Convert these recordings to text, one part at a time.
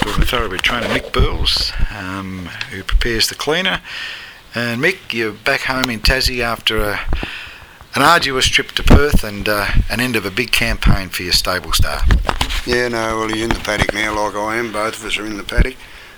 talking to thoroughbred trainer Mick Burles, who prepares the cleaner. And Mick, you're back home in Tassie after an arduous trip to Perth and an end of a big campaign for your stable star. Yeah, no, well, he's in the paddock now like I am. Both of us are in the paddock.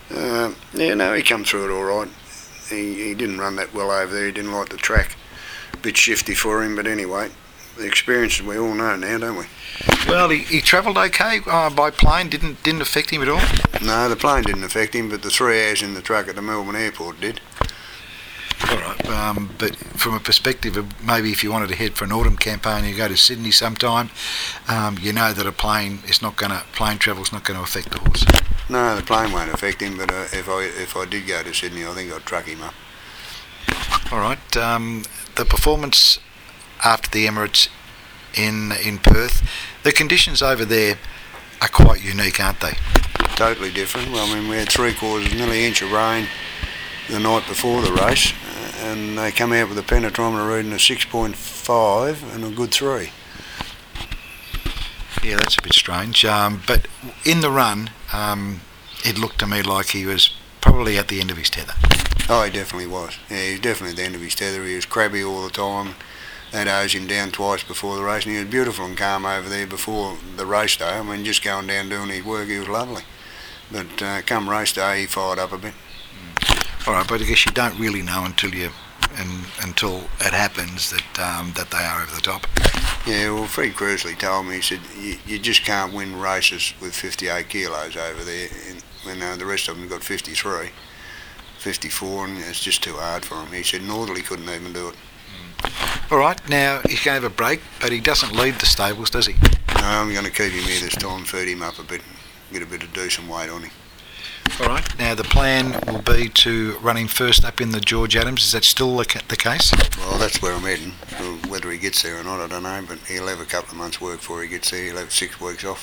He come through it all right. He didn't run that well over there. He didn't like the track. A bit shifty for him, but anyway, the experiences we all know now, don't we? Well, he travelled okay by plane. Didn't affect him at all? No, the plane didn't affect him, but the 3 hours in the truck at the Melbourne airport did. All right, but from a perspective of maybe if you wanted to head for an autumn campaign, you go to Sydney sometime, you know that plane travel's not going to affect the horse. No, the plane won't affect him, but if I did go to Sydney, I think I'd truck him up. All right, the performance after the Emirates in Perth, the conditions over there are quite unique, aren't they? Totally different. Well, I mean, we had 3/4, nearly an inch of rain the night before the race, and they come out with a penetrometer reading of 6.5 and a good 3. Yeah, that's a bit strange. But in the run, it looked to me like he was probably at the end of his tether. Oh, he definitely was. Yeah, he was definitely at the end of his tether. He was crabby all the time. They'd hosed him down twice before the race, and he was beautiful and calm over there before the race day. I mean, just going down doing his work, he was lovely. But come race day, he fired up a bit. All right, but I guess you don't really know until it happens that they are over the top. Yeah, well, Fred Cresley told me, he said, you just can't win races with 58 kilos over there. When the rest of them got 53, 54, and it's just too hard for him. He said Northerly couldn't even do it. All right, now he's going to have a break, but he doesn't leave the stables, does he? No, I'm going to keep him here this time, feed him up a bit, get a bit of decent weight on him. All right, now the plan will be to run him first up in the George Adams. Is that still the case? Well, that's where I'm heading. Whether he gets there or not, I don't know, but he'll have a couple of months' work before he gets there. He'll have 6 weeks off.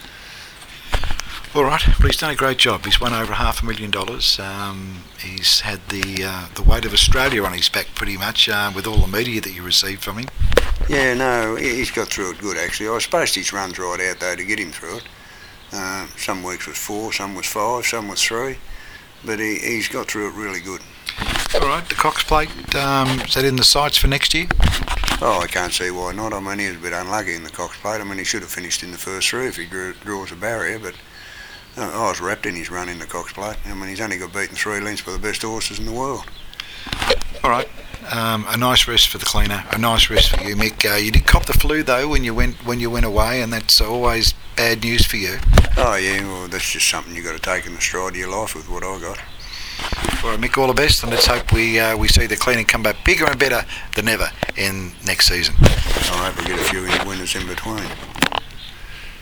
All right, but he's done a great job. He's won over $500,000. He's had the weight of Australia on his back pretty much with all the media that you received from him. Yeah, no, he's got through it good actually. I suppose his run's right out though to get him through it. Some weeks was 4, some was 5, some was 3, but he's got through it really good. All right, the Cox Plate, is that in the sights for next year? Oh, I can't see why not. I mean, he was a bit unlucky in the Cox Plate. I mean, he should have finished in the first 3 if he draws a barrier, but I was wrapped in his run in the Cox Plate. I mean, he's only got beaten 3 lengths by the best horses in the world. All right, a nice rest for the cleaner, a nice rest for you, Mick. You did cop the flu though when you went away, and that's always bad news for you. Oh yeah, well that's just something you got to take in the stride of your life with what I got. All right, Mick, all the best, and let's hope we see the cleaner come back bigger and better than ever in next season. I hope we get a few winners in between.